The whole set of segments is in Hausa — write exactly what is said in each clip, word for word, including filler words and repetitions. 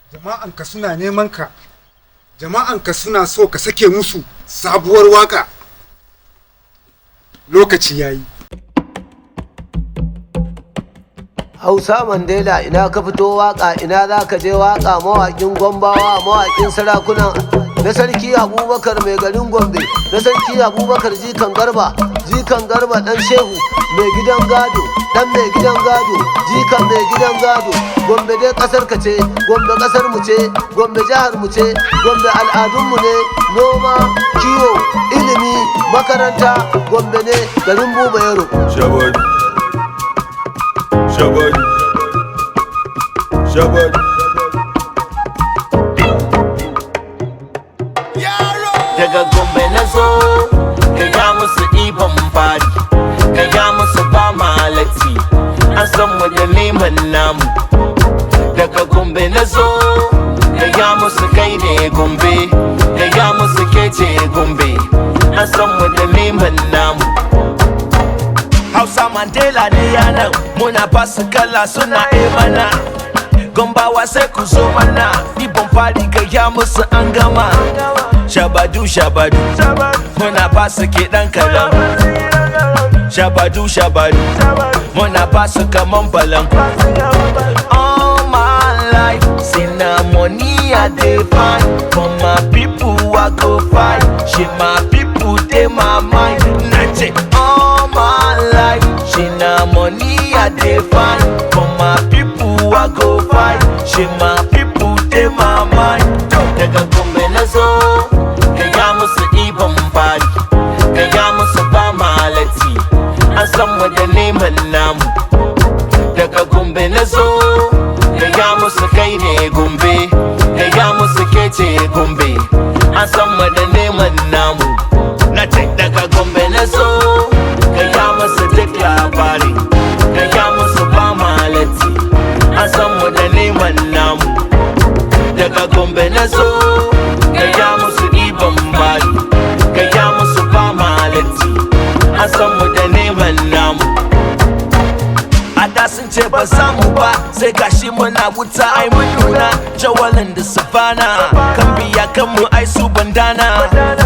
Jama'anka suna neman ka. Jama'anka suna so ka sake musu sabuwar waka. Lokaci yayi. Hausa Mandela ina ka fito waka, ina za ka je waka, mawaƙin Gombawa, mawaƙin sarakuna na sarki Abubakar mai garin Gombe, na sarki Abubakar jikan Garba, jikan Garba dan Shehu mai gidan gado, dan mai gidan gado, jikan mai gidan gado. Gombe dai kasar ka ce, Gombe kasar mu ce, Gombe jihar mu ce, Gombe al'adun mu ne, noma, kiwo, ilimi, makaranta, Gombe ne garin Buba Yaro. Shabad Shabad Shabad Daga Gombe na zo, ka ja musu ɗiban fari, ka ja musu ba malati, an san mu da neman namu. Daga Gombe na zo, ka ja musu kai ne Gombe, ka ja musu kece Gombe, an san mu da neman namu. Hausa Mandela ne yanan, muna basu kala suna e mana. Gombawa sai ku zo mana, ɗiban fari ka ja musu an gama. Shabadu shabadu, muna basu kiɗan kalam. Shabadu shabadu, muna basu kaman balam. All my life, see na money I dey find. For my people I go fight, she my people dey my mind. Nache, all my life, she na money I dey find. For my people I go fight, she my people dey my mind. Daga Gombe na zo, ka ja musu ɗiban fari, ka ja musu ba malati, an san mu da neman namu. Daga Gombe na zo, ka ja musu kai ne Gombe, ka ja musu kece Gombe, an san mu da neman namu. Na ce daga Gombe na zo, ka ja musu duk labari, ka ja musu ba malati, an san mu da neman namu. Daga Gombe na zo, ka ja musu ɗiban bari, ka ja musu ba malati, an san mu da neman namu. A da sun ce ba za mu ba, sai gashi muna wuta ai mun nuna. Jawalin da savana, kan biya kan mu ai su bandana.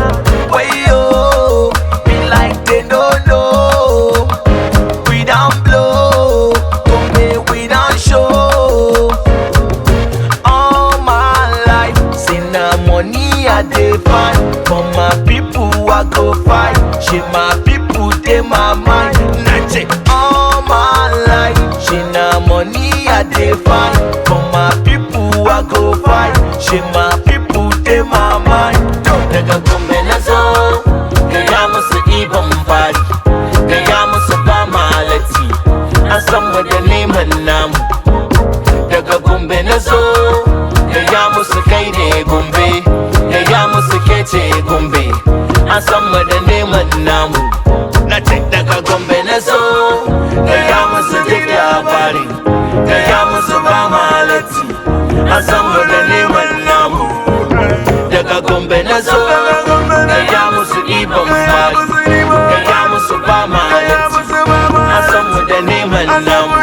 Wayo, be like they don't know. We don't blow, Gombe we don't show. All my life, see na money I dey find. For my people I go fight, she my people dey my mind. Nache, all my life, she na money I dey find. For my people I go fight, she my people dey my mind. Daga Gombe na zo, ka ja musu ɗiban fari, ka ja musu ba malati, an san mu da neman namu. Daga Gombe na zo, ka ja musu kai ne Gombe, ka ja musu kece Gombe, an san mu da neman namu. Na ce daga Gombe na zo, ka ja musu duk labari, ka ja musu ba malati, an san mu da neman namu. Daga Gombe na zo, ka ja musu ɗiban fari, ka ja musu ba malati, an san mu da neman namu.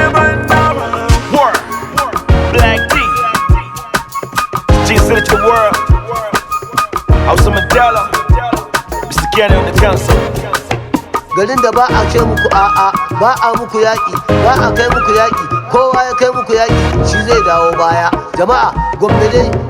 Black D, G-City to the world, Hausa Mandela, Mister Kenny on the council. Garin da ba a ce muku a'a, ba a muku yaƙi, ba a kai muku yaƙi, kowa ya kai muku yaƙi shi zai dawo baya. Jama'a Gombe dai